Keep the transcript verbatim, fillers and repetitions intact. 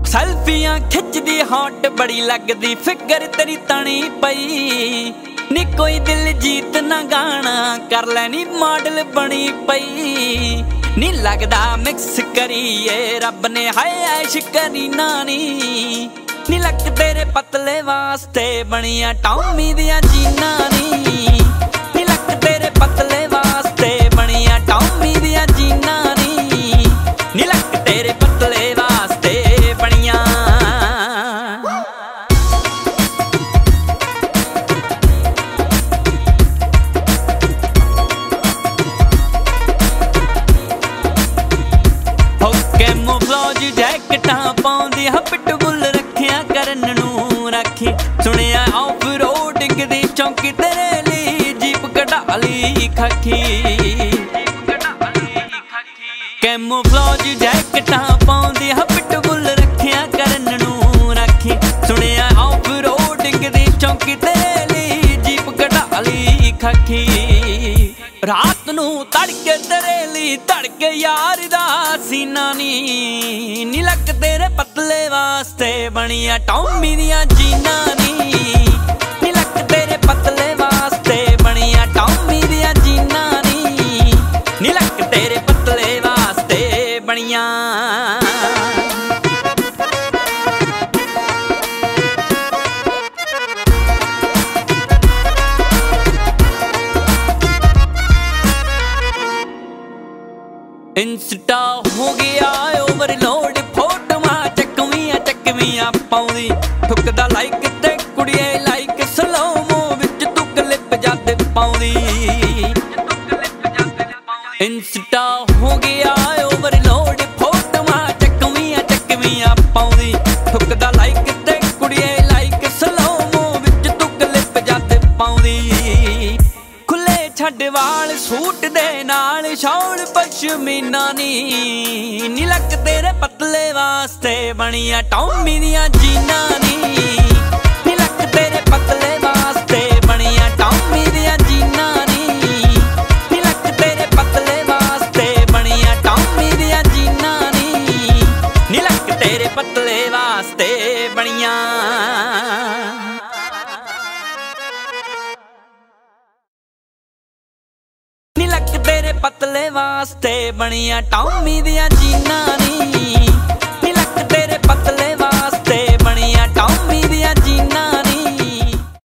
ਸੈਲਫੀਆਂ ਖਿੱਚਦੀ ਹੌਟ ਬੜੀ ਲੱਗਦੀ ਫਿਕਰ ਤੇਰੀ ਤਣੀ ਪਈ ਨੀ ਕੋਈ ਦਿਲ ਜੀਤ ਨਾ ਗਾਣਾ ਕਰ ਲੈਣੀ ਮਾਡਲ ਬਣੀ ਪਈ ਨੀ ਲੱਗਦਾ ਮਿਕਸ ਕਰੀਏ ਰੱਬ ਨੇ ਹਾਏ ਐਸ਼ ਕਰੀ ਨਾਨੀ ਨੀ ਲੱਕ ਤੇਰੇ ਪਤਲੇ ਵਾਸਤੇ ਬਣੀਆਂ ਟੌਮੀ ਦੀਆਂ ਜੀਨਾਂ ਨੀ ਨੀ ਲੱਕ ਤੇਰੇ ਪਤਲੇ ਵਾਸਤੇ ਬਣੀਆਂ ਟੌਮੀ ਦੀਆਂ ਜੀਨਾਂ ਨੀ ਨੀ ਲੱਕ ਤੇਰੇ ਪਤਲੇ ਵਾਸਤੇ ਬਣੀਆਂ ਹੋ ਕੈਮੋਫਲਾਜ ਜੈਕਟਾਂ ਪਾਉਂਦੀ ਹ ਪਿਟਬੁੱਲ ਰੱਖਿਆ ਕਰਨ ਨੂੰ ਰਾਖੀ ਸੁਣਿਆ ਆਫ ਰੋਡਿੰਗ ਦੀ ਚੌਂਕੀ ਤੇਰੇ ਲਈ ਜੀਪ ਕਢਾ ਲਈ ਖਾਕੀ ਕੈਮੋਫਲਾਜ ਜੈਕਟਾਂ ਪਾਉਂਦੀ ਹ ਪਿਟਬੁੱਲ ਰੱਖਿਆ ਕਰਨ ਨੂੰ ਰਾਖੀ ਸੁਣਿਆ ਆਫ ਰੋਡਿੰਗ ਦੀ ਚੌਂਕੀ ਤੇਰੇ ਲਈ ਜੀਪ ਕਢਾ ਲਈ ਖਾਕੀ ਰਾਤ ਨੂੰ ਤੜਕੇ ਤੇਰੇ ਲਈ ਧੜਕੇ ਯਾਰ ਦਾ ਸੀਨਾ ਨੀ ਨੀ ਲੱਕ ਤੇਰੇ ਪਤਲੇ ਵਾਸਤੇ ਬਣੀਆਂ ਟੌਮੀ ਦੀਆਂ ਜੀਨਾਂ ਨੀ ਨੀ ਲੱਕ ਤੇਰੇ ਪਤਲੇ ਵਾਸਤੇ ਬਣੀਆਂ ਟੌਮੀ ਦੀਆਂ ਜੀਨਾਂ ਨੀ ਨੀ ਲੱਕ ਤੇਰੇ ਪਤਲੇ ਵਾਸਤੇ ਬਣੀਆਂ ਇੰਸਟਾ ਹੋ ਗਿਆ ਓਵਰਲੋਡ ਫੋਟੋਆਂ ਚੱਕਵੀਆਂ ਚੱਕਵੀਆਂ ਪਾਉਂਦੀ ਠੁਕਦਾ ਲਾਈਕ ਤੇ ਕੁੜੀਏ ਲਾਈਕ ਸਲੋਮੋ ਵਿੱਚ ਤੂੰ ਕਲਿੱਪ ਜਦ ਪਾਉਂਦੀ ਇੰਸਟਾ ਹੋ ਗਿਆ ਓਵਰਲੋਡ ਫੋਟੋਆਂ ਚੱਕਵੀਆਂ ਚੱਕਵੀਆਂ ਪਾਉਂਦੀ ਠੁਕਦਾ ਲਾਈਕ ਤੇ ਕੁੜੀਏ ਲਾਈਕ ਸਲੋਮੋ ਵਿੱਚ ਤੂੰ ਕਲਿੱਪ ਜਦ ਪਾਉਂਦੀ ਖੁੱਲੇ ਛੱਡ ਵਾਲ ਸੂਟ ਦੇ ਨਾਲ ਸ਼ੌਲ ਪਸ਼ਮੀਨਾ ਨੀ ਨੀ ਲੱਕ ਤੇਰੇ ਪਤਲੇ ਵਾਸਤੇ ਬਣੀਆਂ ਟੌਮੀ ਦੀਆਂ ਜੀਨਾਂ ਨੀ ਨੀ ਲੱਕ ਤੇਰੇ ਪਤਲੇ ਵਾਸਤੇ ਬਣੀਆਂ ਟੌਮੀ ਦੀਆਂ ਜੀਨਾਂ ਨੀ ਨੀ ਲੱਕ ਤੇਰੇ ਪਤਲੇ ਵਾਸਤੇ ਬਣੀਆਂ ਟੌਮੀ ਦੀਆਂ ਜੀਨਾਂ ਨੀ ਨੀ ਲੱਕ ਤੇਰੇ ਪਤਲੇ ਵਾਸਤੇ ਬਣੀਆਂ ਨੀ ਲੱਕ ਤੇਰੇ ਪਤਲੇ ਵਾਸਤੇ ਬਣੀਆਂ ਟੌਮੀ ਦੀਆਂ ਜੀਨਾਂ ਨੀ